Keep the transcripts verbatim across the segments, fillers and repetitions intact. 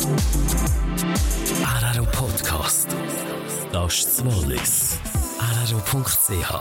Araro Podcast. Das ist das Wallis. araro punkt c h.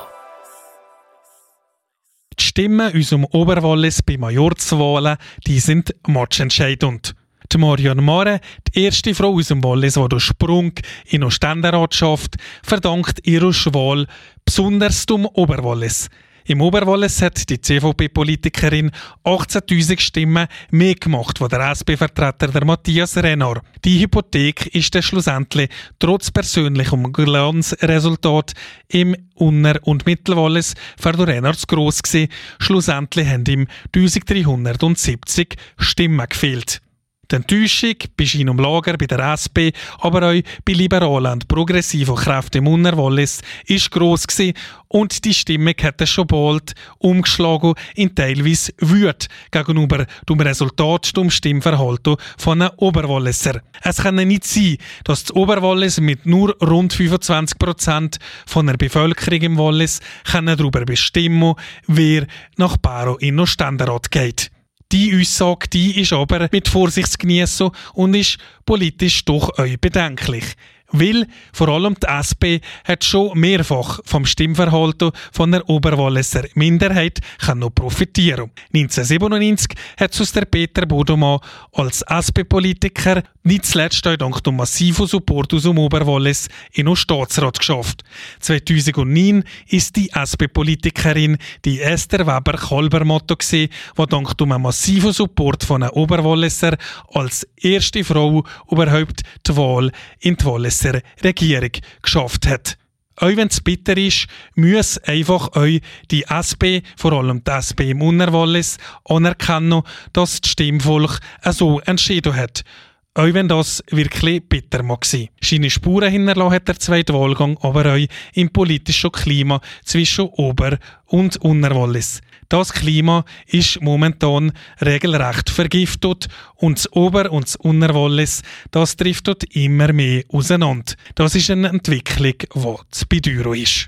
Die Stimmen in unserem Oberwallis bei Majorzwahlen, die sind matchentscheidend. Die Marion Mare, die erste Frau aus dem Wallis, die den Sprung in den Ständerat schafft, verdankt ihre Wahl besonders dem Oberwallis. Im Oberwallis hat die C V P-Politikerin achtzehntausend Stimmen mehr gemacht als der S P-Vertreter der Matthias Renner. Die Hypothek ist dann schlussendlich trotz persönlichem Glanzresultat im Unter- und Mittelwallis für den Renner zu gross gewesen. Schlussendlich haben ihm eintausenddreihundertsiebzig Stimmen gefehlt. Die Enttäuschung bei seinem Lager bei der S P, aber auch bei liberalen und progressiven Kräften im Unterwallis war gross gewesen und die Stimmung hat schon bald umgeschlagen in teilweise Wut gegenüber dem Resultat des Stimmverhalten von einem Oberwalliser. Es kann nicht sein, dass das Oberwallis mit nur rund fünfundzwanzig Prozent von der Bevölkerung im Wallis darüber bestimmen, wer nach Baro in den Ständerat geht. Die Aussage die ist aber mit Vorsicht zu geniessen und ist politisch doch auch bedenklich. Weil vor allem die S P hat schon mehrfach vom Stimmverhalten von der Oberwalliser Minderheit noch profitieren. neunzehnhundertsiebenundneunzig hat es der Peter Bodemann als S P-Politiker nicht zuletzt auch dank dem massiven Support aus dem Oberwallis in den Staatsrat geschafft. zweitausendneun ist die S P-Politikerin die Esther Weber-Kalbermotto gewesen, die dank dem massiven Support von der Oberwalliser als erste Frau überhaupt die Wahl in die Walliser Regierung geschafft hat. Auch wenn es bitter ist, muss einfach auch die S P, vor allem die S P im Unterwallis, anerkennen, dass das Stimmvolk so entschieden hat. Auch wenn das wirklich bitter mag sein. Seine Spuren hinterlassen hat der zweite Wahlgang aber auch im politischen Klima zwischen Ober- und Unterwallis. Das Klima ist momentan regelrecht vergiftet und das Ober- und das Unterwallis, das driftet immer mehr auseinander. Das ist eine Entwicklung, die zu bedauern ist.